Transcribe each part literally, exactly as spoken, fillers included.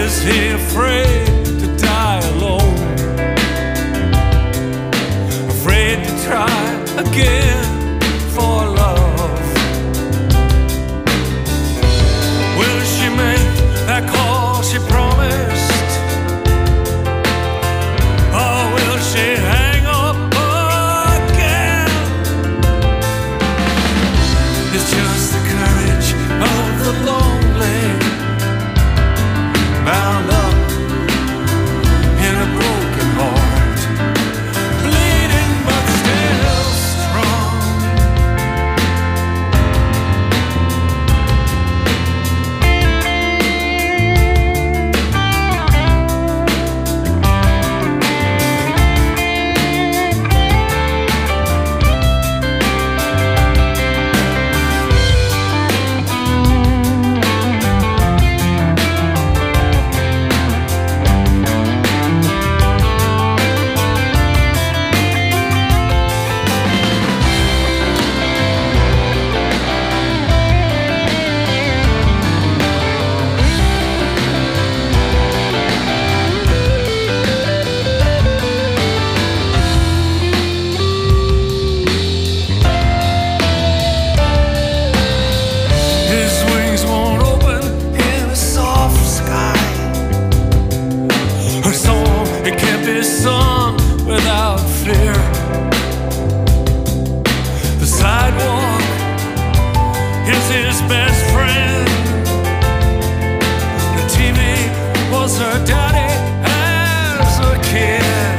Is he afraid to die alone? Afraid to try again for love? Will she make that call she promised? Or will she hang up again? It's just the courage of the lonely, bound up in a broken heart, bleeding but still strong. Song without fear. The sidewalk is his best friend. The T V was her daddy as a kid.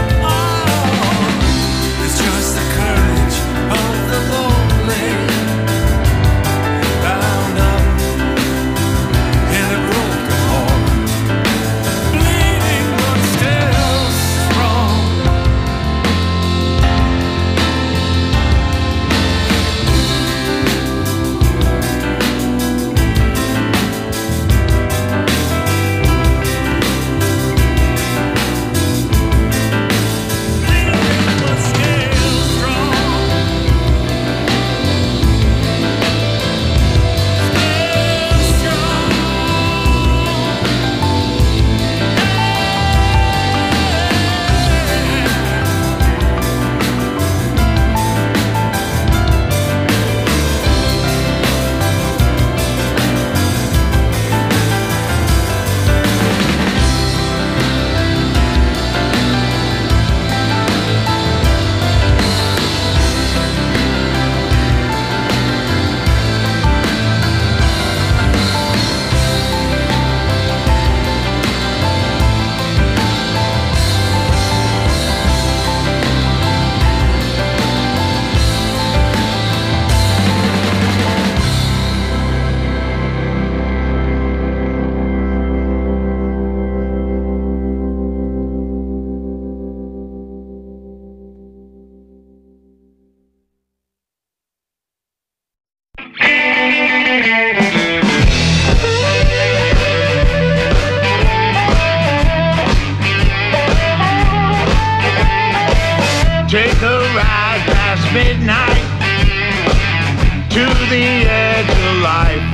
Oh, it's just the courage of the lonely, bound up in a broken heart, bleeding but still. Take a ride past midnight to the edge of life.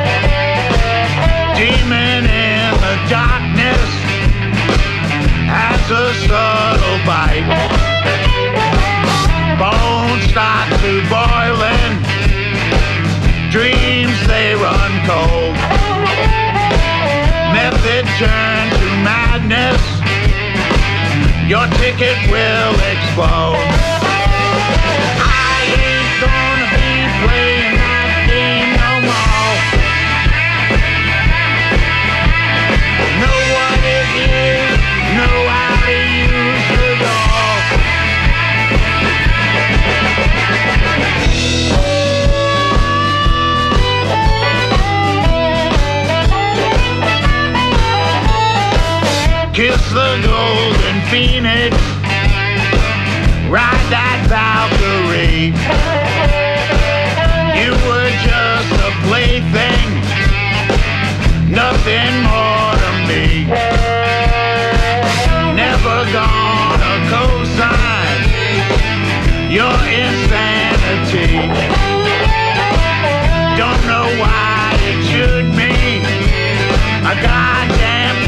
Demon in the darkness has a subtle bite. Bones start to boiling, dreams they run cold. Method turn to madness, your ticket will explode. I ain't gonna be playing that game no more. Know what it is, know how to use the door. Kiss the golden phoenix, ride that Valkyrie. You were just a plaything, nothing more to me. Never gonna co-sign your insanity. Don't know why it should mean a goddamn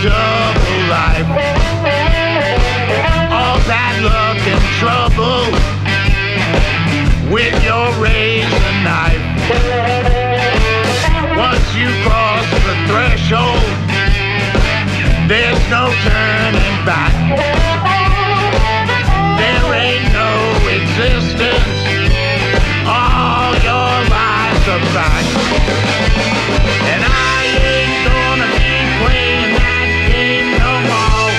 double life. All that luck and trouble with your razor knife. Once you cross the threshold, there's no turning back. There ain't no existence. All your lies are back. And I ain't gonna be playing that game no more.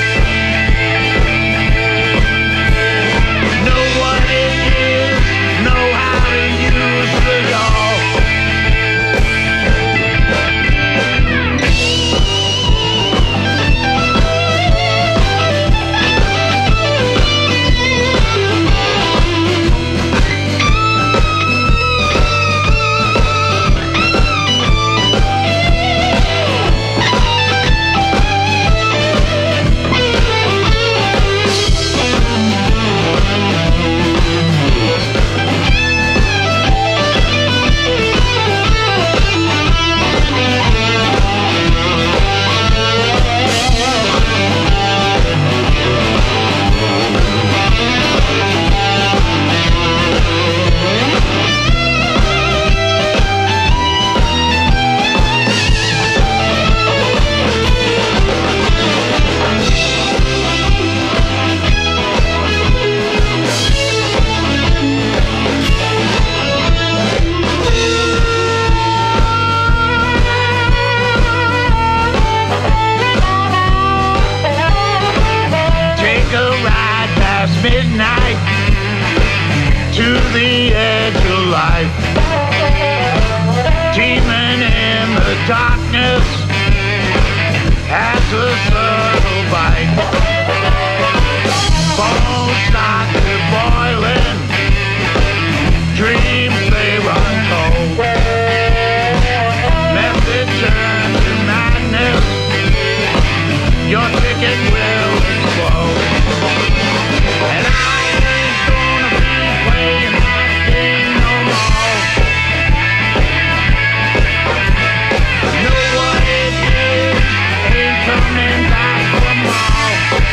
Know what it is, know how to use the law. Midnight to the edge of life, teeming in the darkness as a subtle bite. Bones start to boiling, dreams they run cold. Method turns to madness, your ticket will explode. And I ain't gonna be playing that game no more. Know what it is, ain't coming back for more.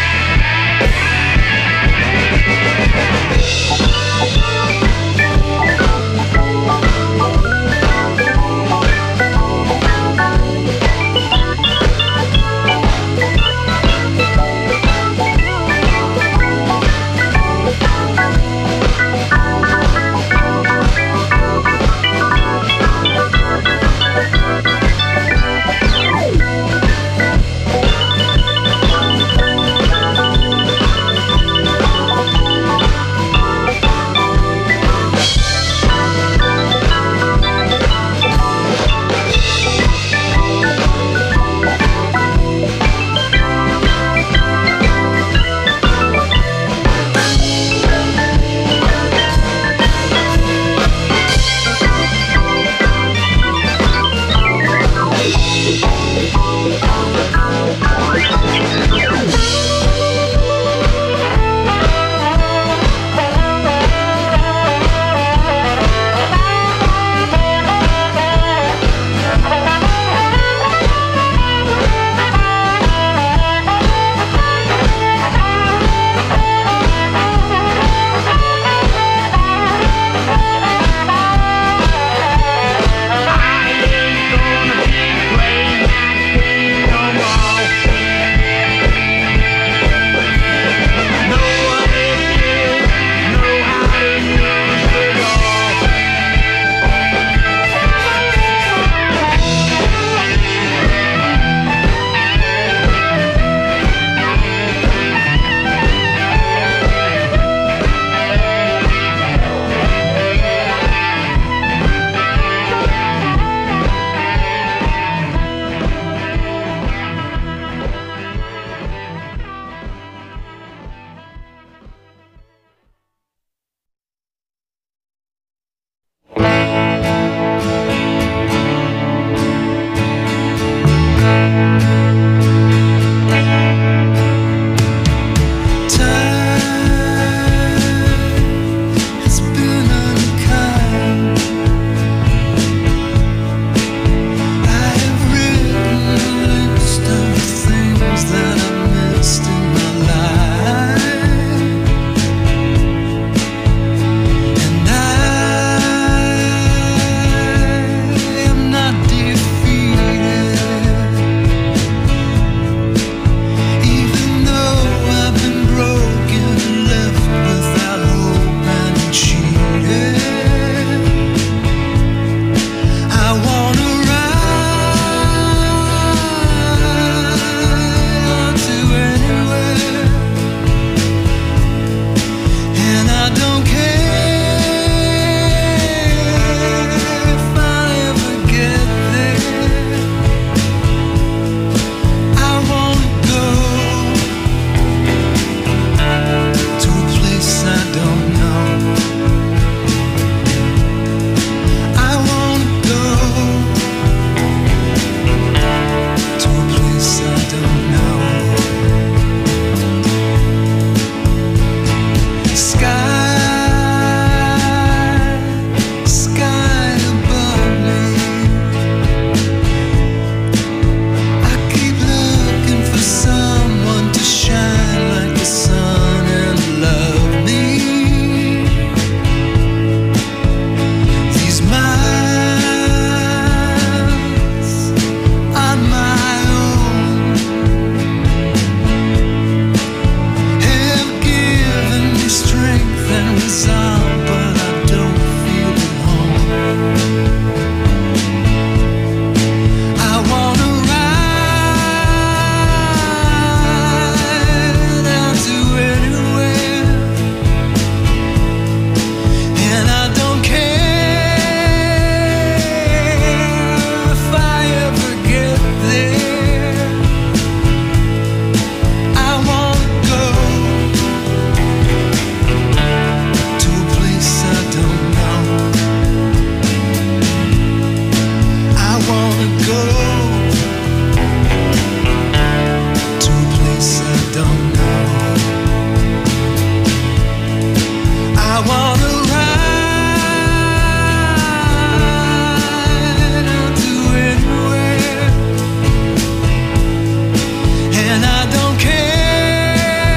and I don't care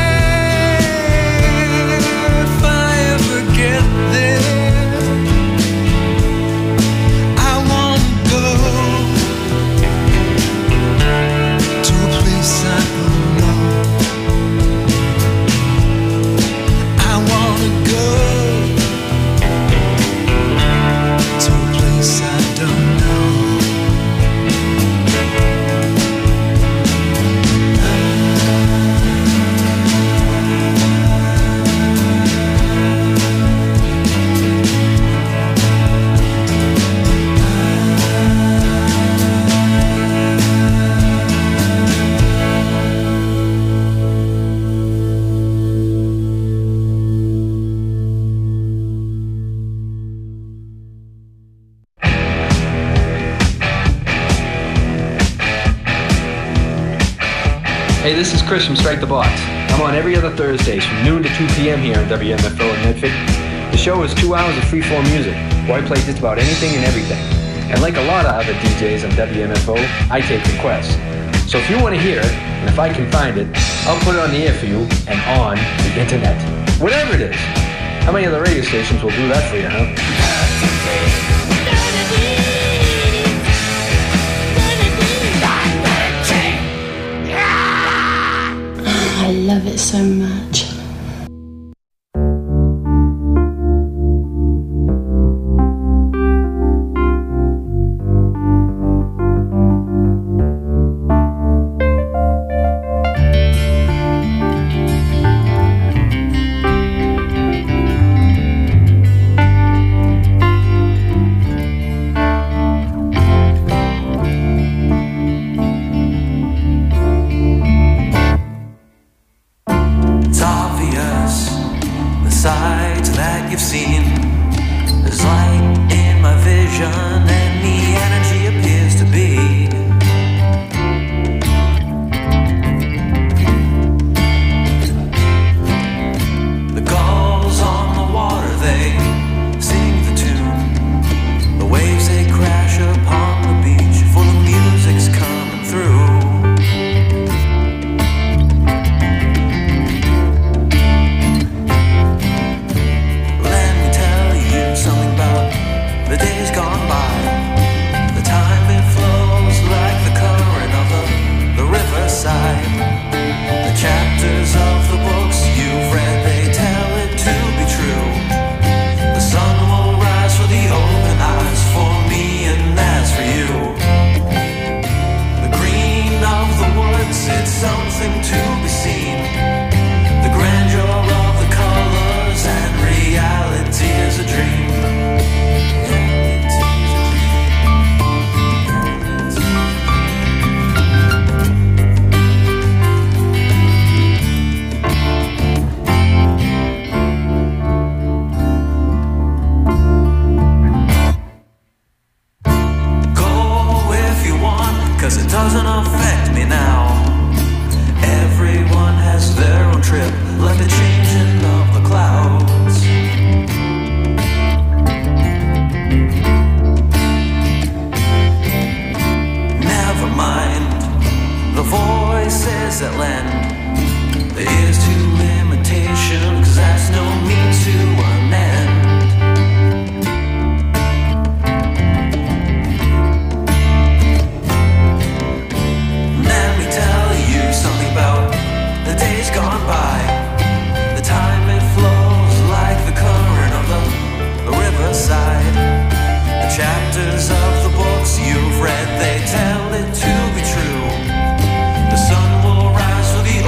if I ever get there. I want to go to a place I don't know. I want to go to a place I don't know. Hey, this is Chris from Strike the Box. I'm on every other Thursdays from noon to two p.m. here on W M F O in Medford. The show is two hours of freeform music, where I play just about anything and everything. And like a lot of other D Js on W M F O, I take requests. So if you want to hear it, and if I can find it, I'll put it on the air for you and on the internet. Whatever it is. How many other radio stations will do that for you, huh? I love it so much. You've read, they tell it to be true. The sun will rise for the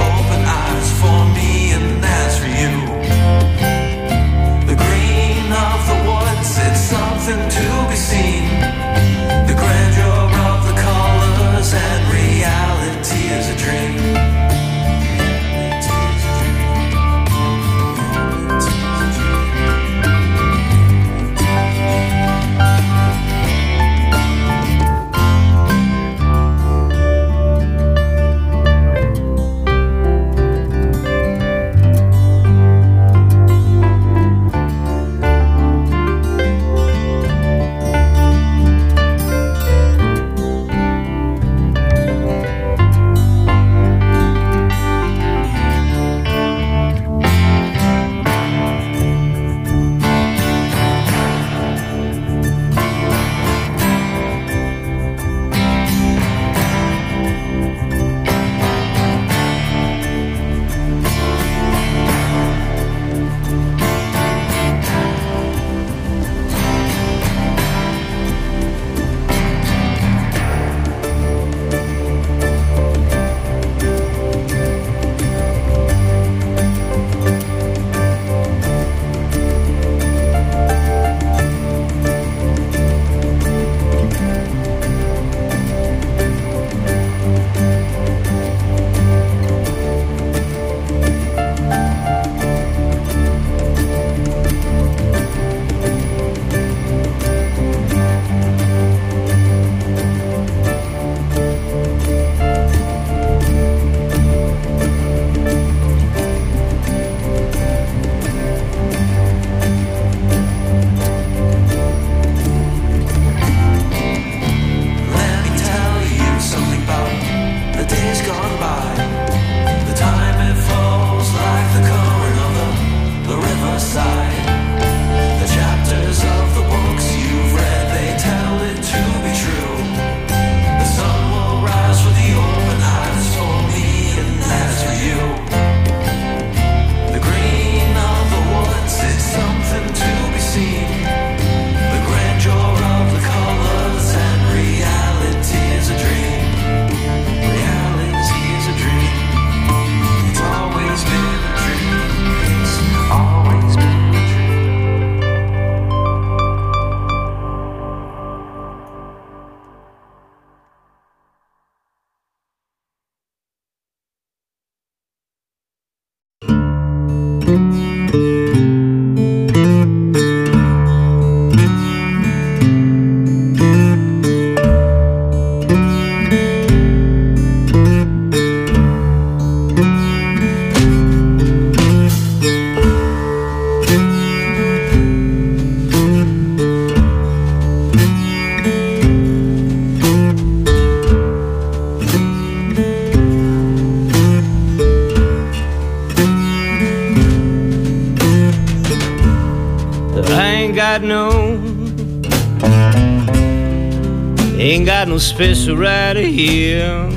Ain't got no special right here.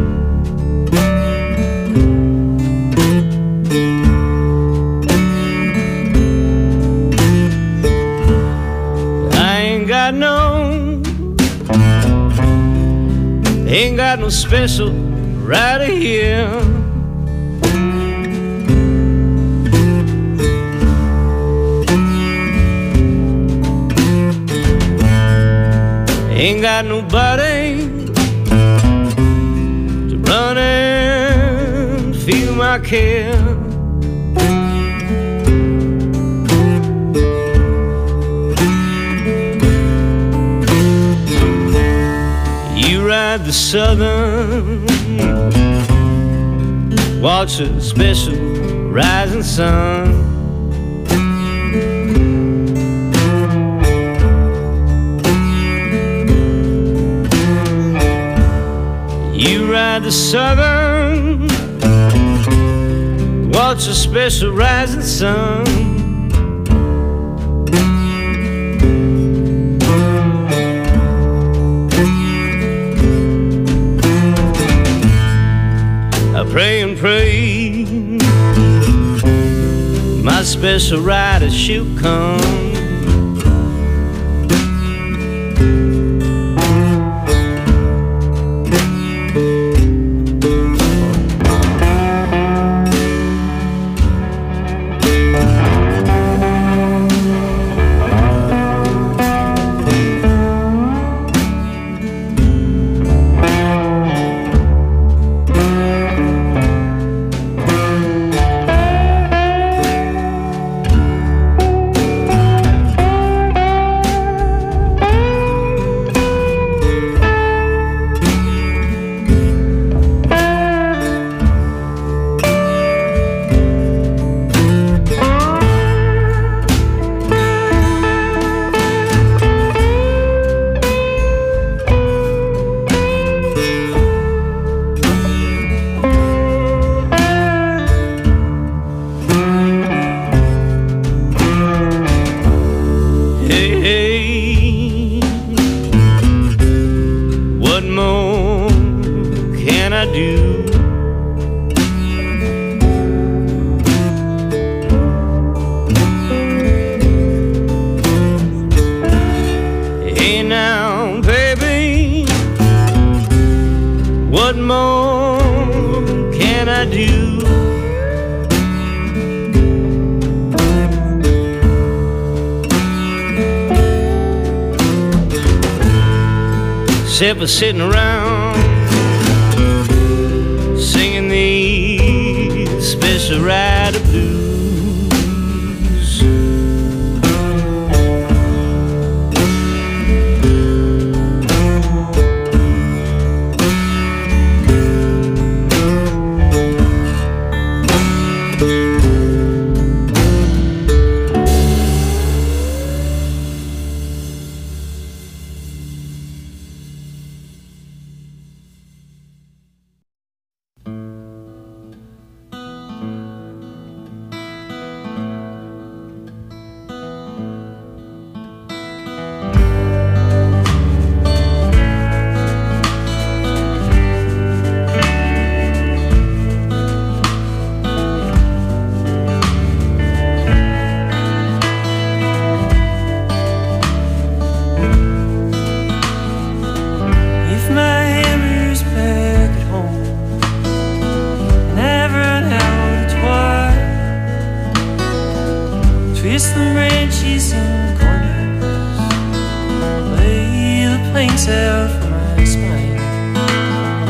I ain't got no, ain't got no special right here. Ain't got nobody to run and feel my care. You ride the southern, watch a special rising sun. You ride the southern, watch a special rising sun. I pray and pray my special rider she'll come. Except for sitting around singing these special rider blues.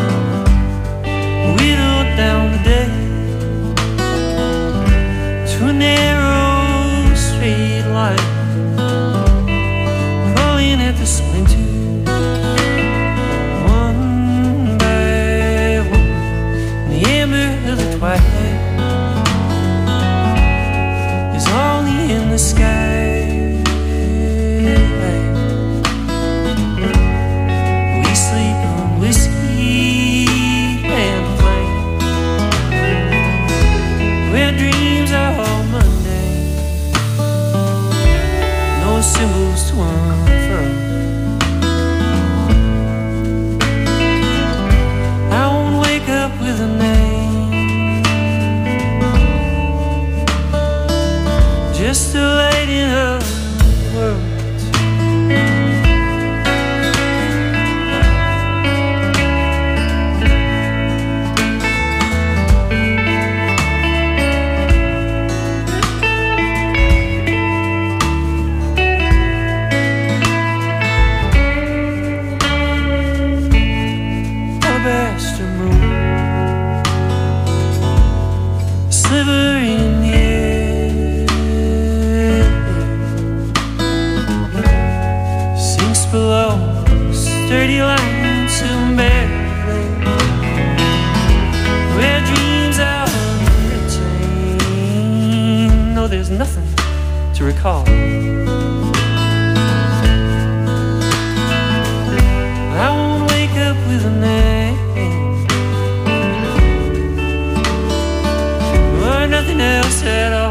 To that my head is only in the sky. We sleep on whiskey and flame, where dreams are all Monday, no symbols to unfurl. I won't wake up with a name, just a lady of the world. Dirty lines and barely, where dreams are unretained. No, there's nothing to recall. I won't wake up with a name or nothing else at all.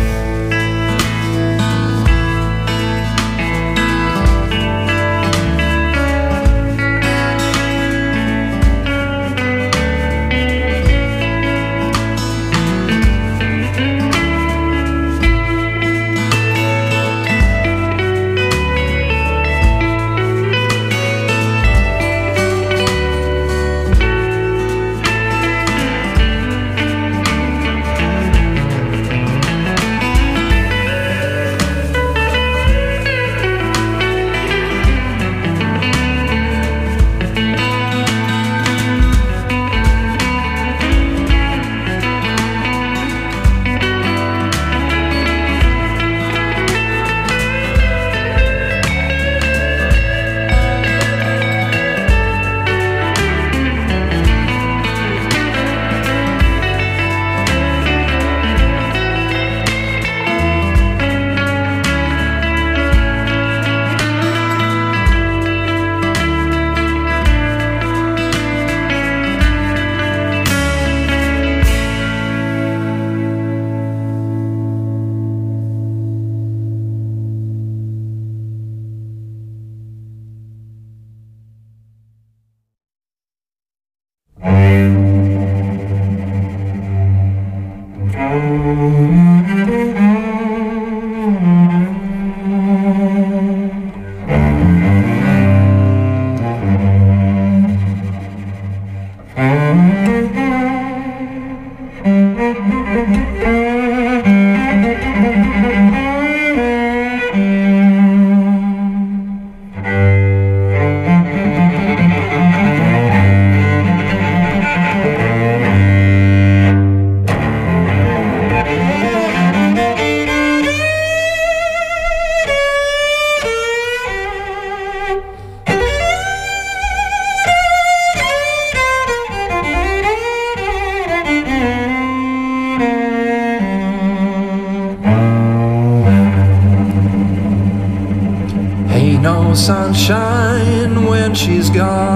Sunshine when she's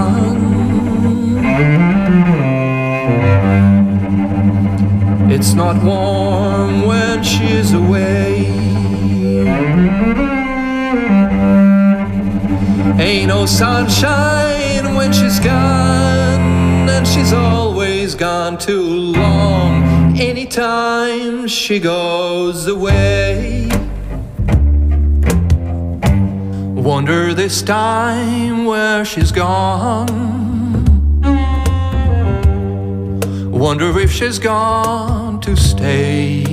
gone. It's not warm when she's away. Ain't no sunshine when she's gone, and she's always gone too long. Anytime she goes away, wonder this time where she's gone. Wonder if she's gone to stay.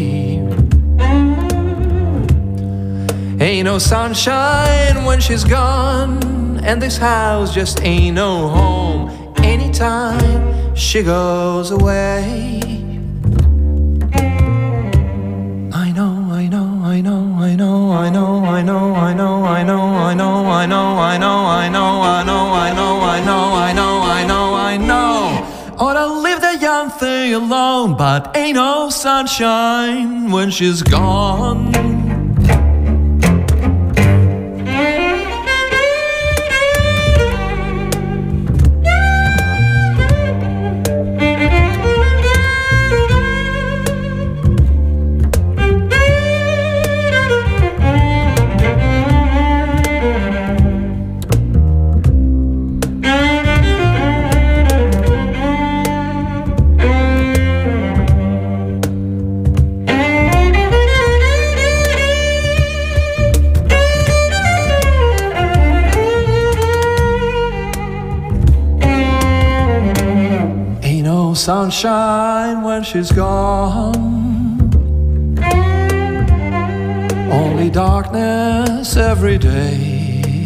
Ain't no sunshine when she's gone, and this house just ain't no home. Anytime she goes away. I know, I know, I know, I know, I know, I know, I know, I know, I know, I know, I know, I know, I know, I know, I know, I know, I know, I know. Ought to leave the young thing me alone, but ain't no sunshine when she's gone. Sunshine when she's gone, only darkness every day.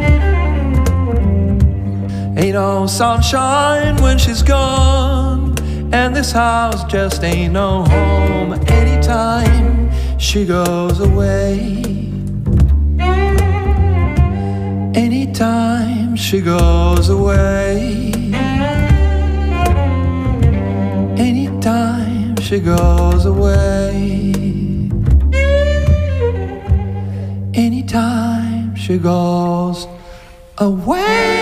Ain't no sunshine when she's gone, and this house just ain't no home anytime she goes away. Anytime she goes away. Anytime she goes away. Anytime she goes away.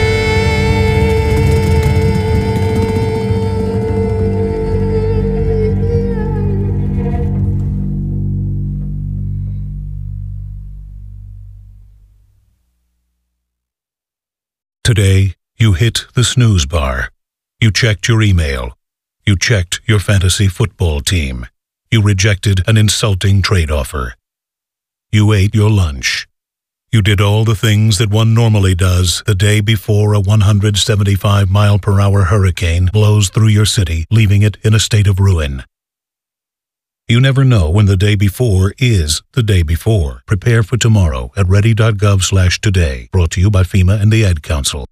Today, you hit the snooze bar. You checked your email. You checked your fantasy football team. You rejected an insulting trade offer. You ate your lunch. You did all the things that one normally does the day before a one hundred seventy-five mile per hour hurricane blows through your city, leaving it in a state of ruin. You never know when the day before is the day before. Prepare for tomorrow at ready.gov slash today. Brought to you by FEMA and the Ad Council.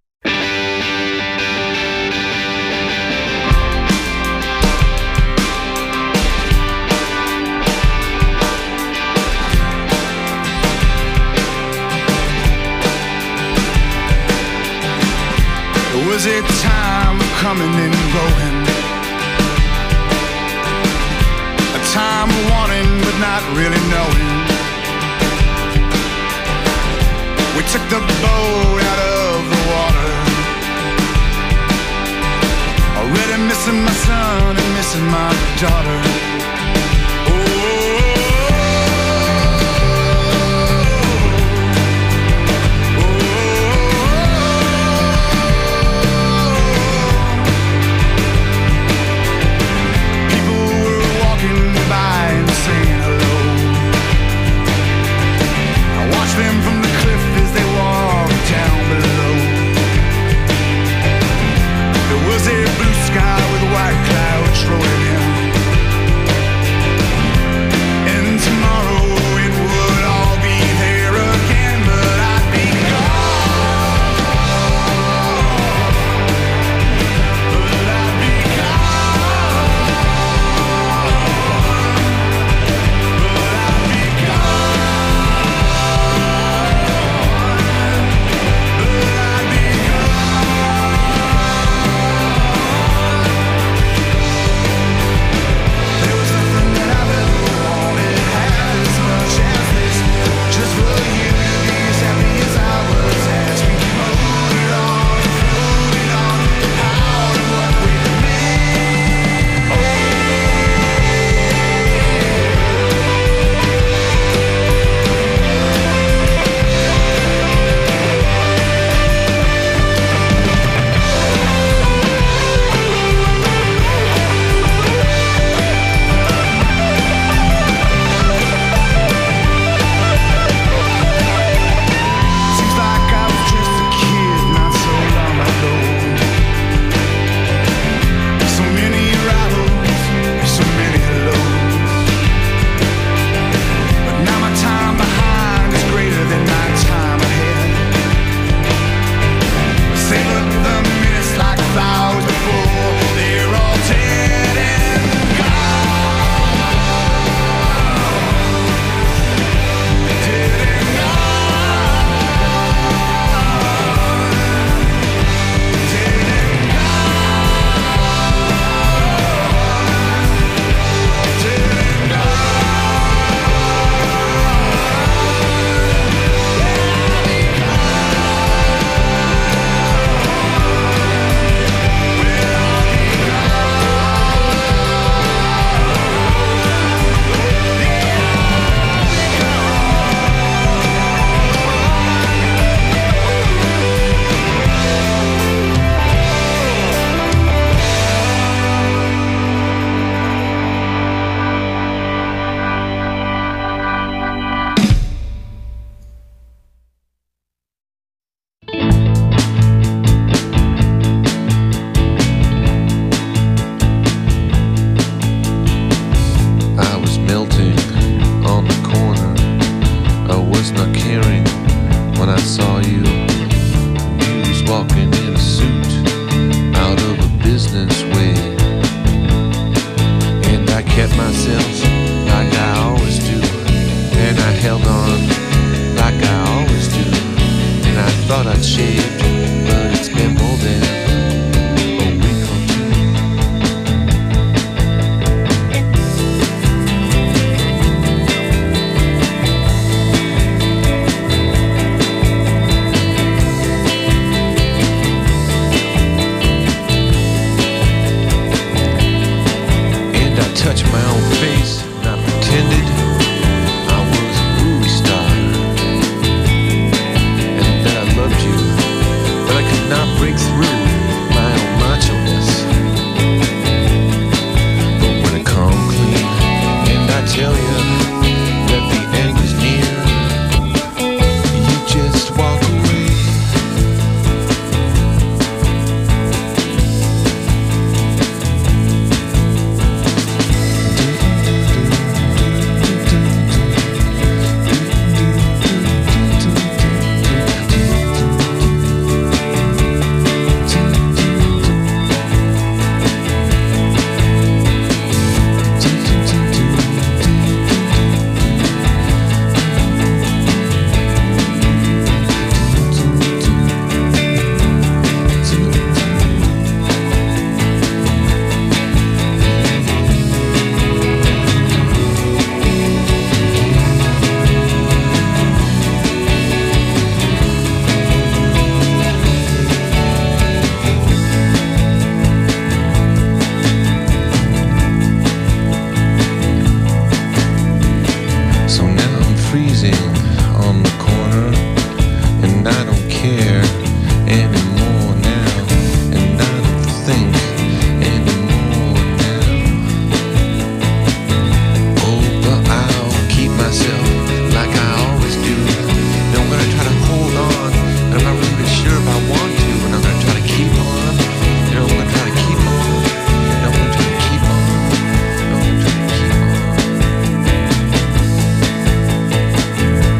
Was it time of coming and going? A time of wanting but not really knowing. We took the boat out of the water. Already missing my son and missing my daughter. Them from the cliff as they walk down below. There was a blue sky with white clouds rolling in. kept myself like I always do, and I held on like I always do, and I thought I'd shaved, but it's been more than a week or two. And I touched my own face, and I pretended I was a movie star, and that I loved you, but I could not break through my own macho-ness. But when I come clean, and I tell you that the end is near, you just walk away. So now I'm freezing on the corner, and I don't care anymore now, and I don't think anymore now. Oh, but I'll keep myself like I always do. And I'm gonna try to hold on, and I'm not really even sure if I want to, and I'm gonna try to keep on, and I'm gonna try to keep on, and I'm gonna try to keep on, and I'm gonna try to keep on.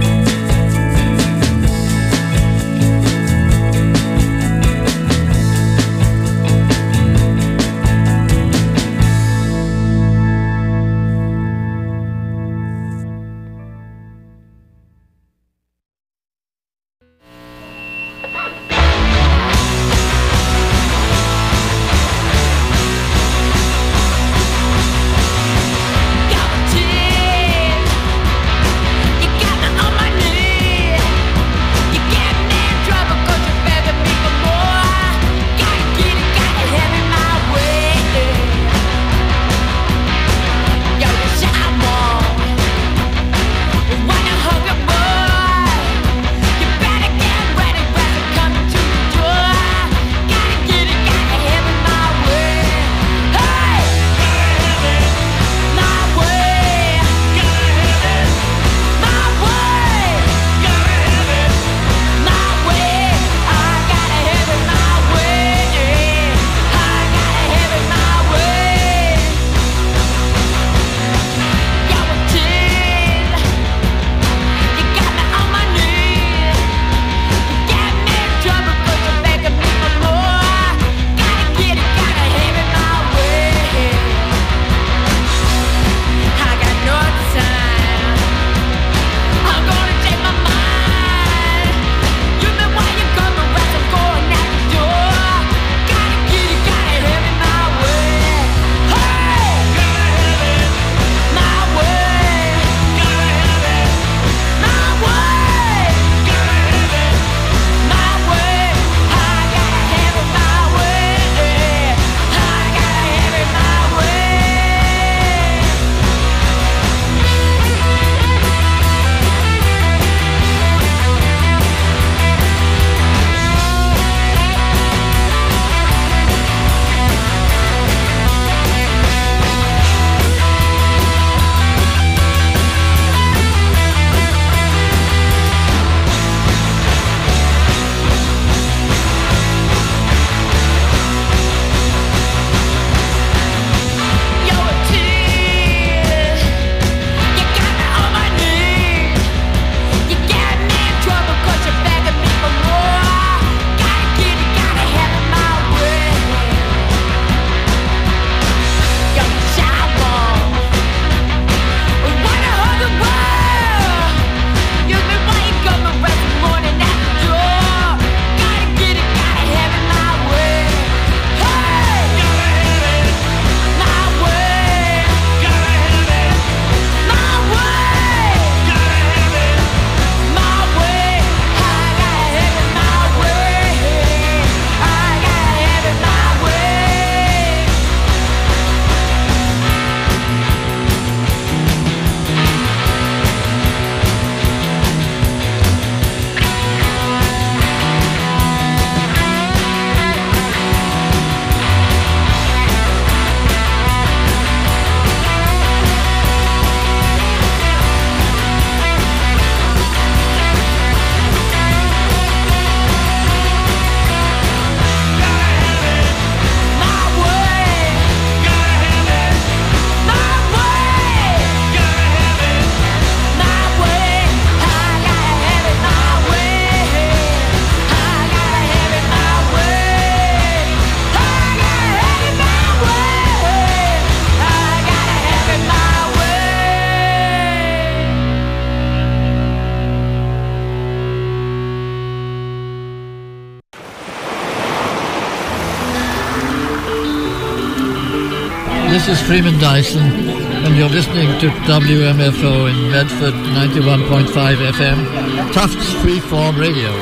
is Freeman Dyson, and you're listening to W M F O in Medford, ninety-one point five F M, Tufts Freeform Radio.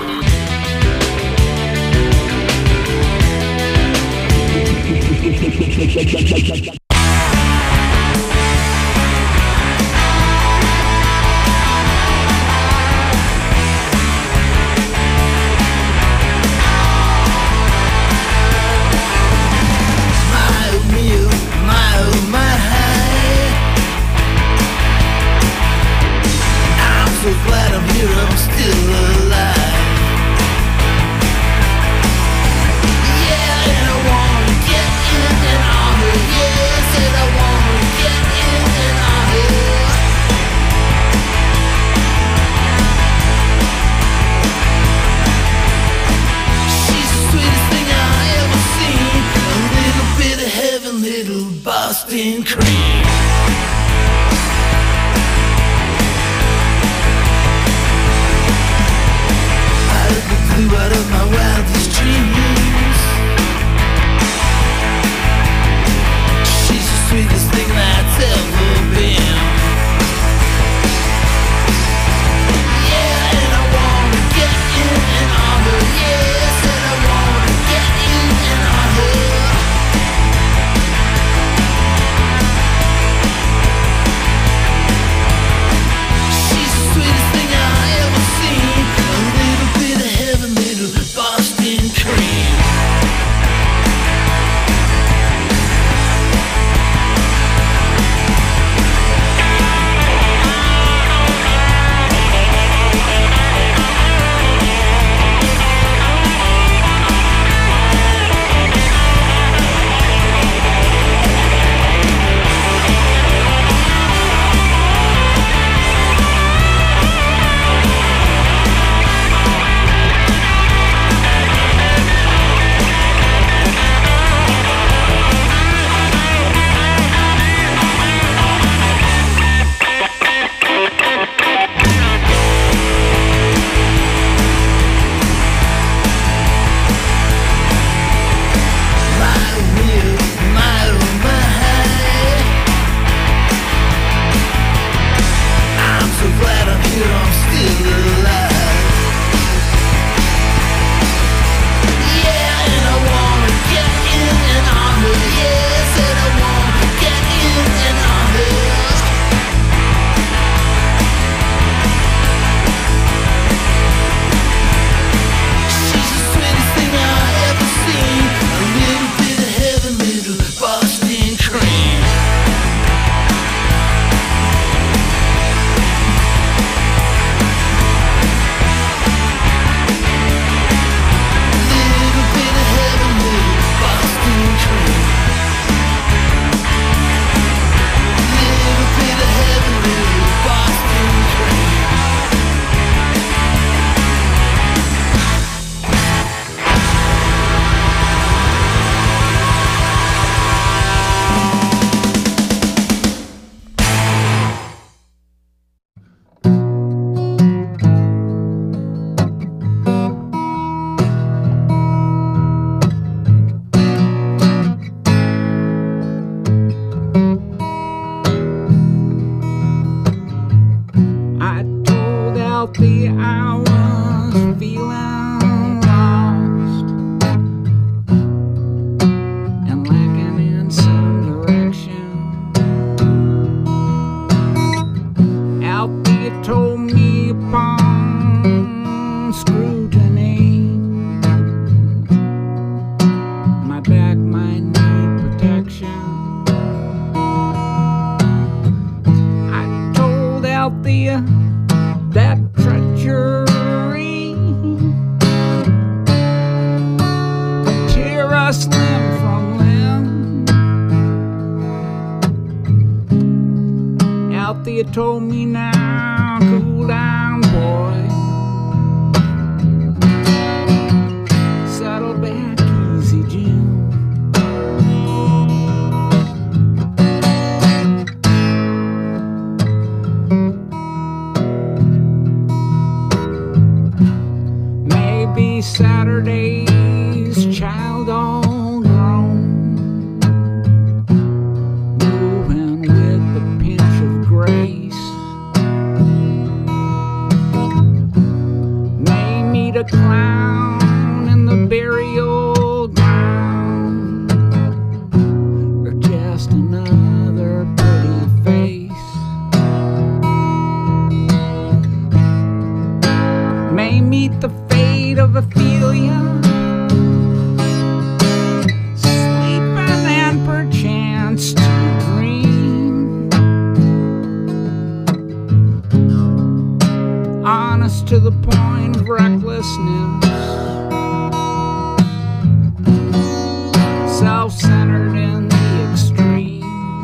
Boston cream. Out of the blue, out of my wildest dreams, she's the sweetest thing that's ever been. Yeah, and I wanna get in and on her. Yes, and I wanna get in and on her. You told me now, cool down, boy. Settle back, easy, Jim. Maybe Saturday's child all grown. honest to the point of recklessness, self-centered in the extreme.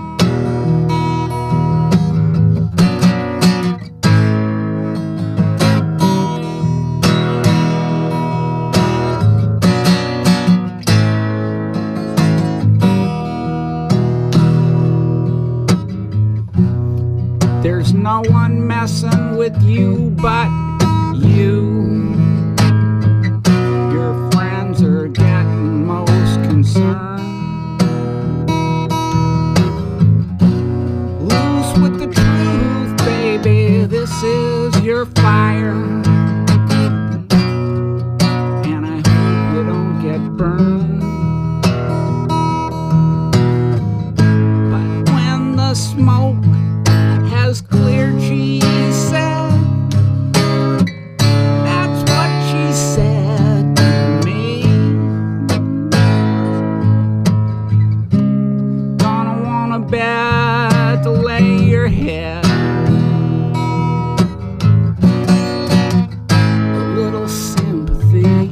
There's no one messing with you but you. Your friends are getting most concerned. Loose with the truth, baby, this is your fire. And I hope you don't get burned. But when the smoke has cleared, she said, that's what she said to me. Gonna want a bed to lay your head, a little sympathy.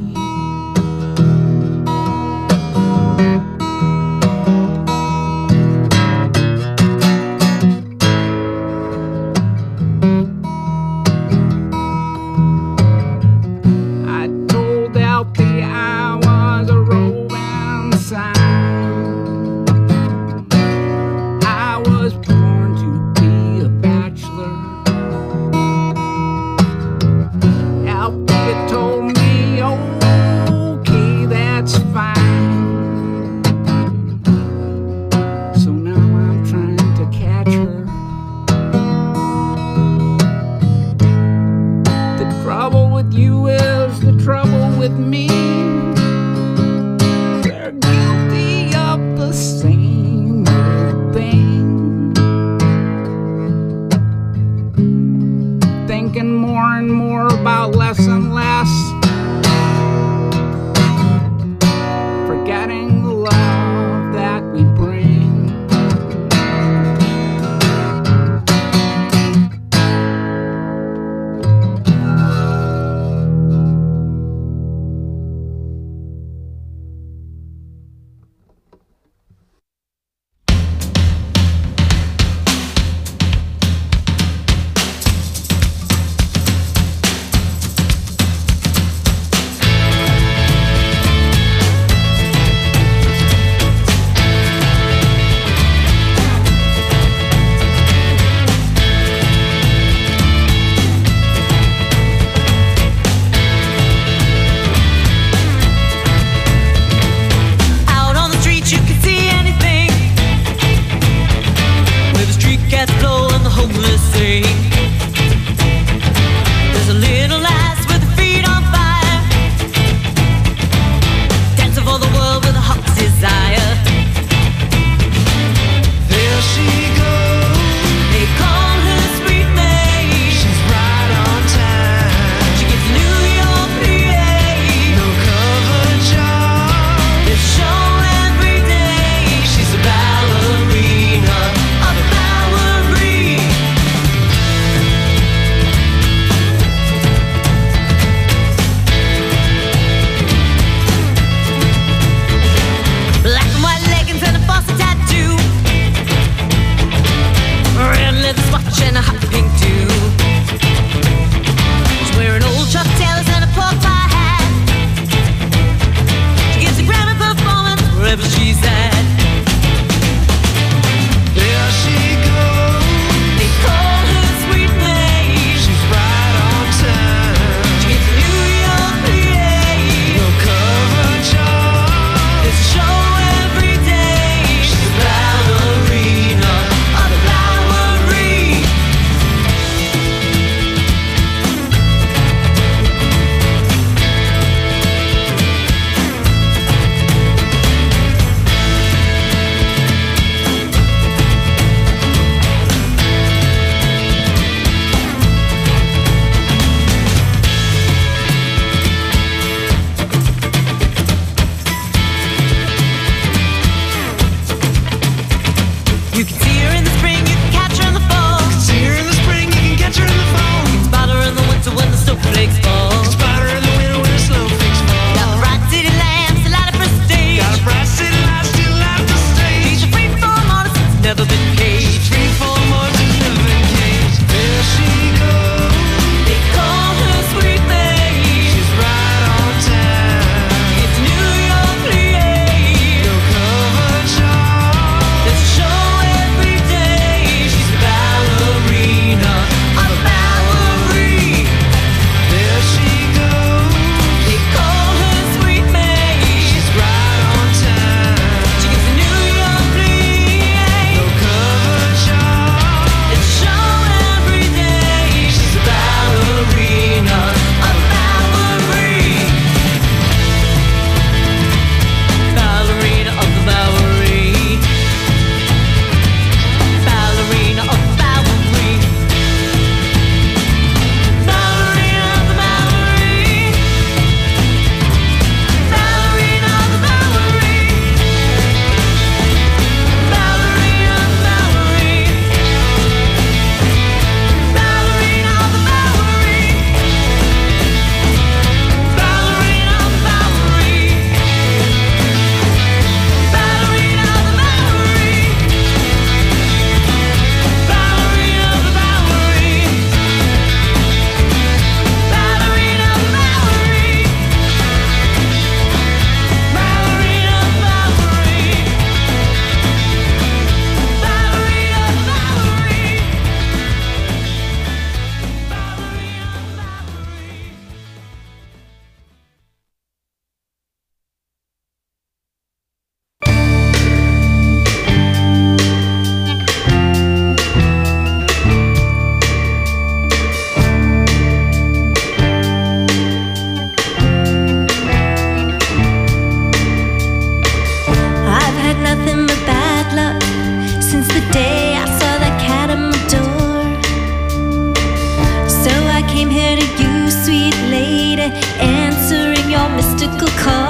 mystical call.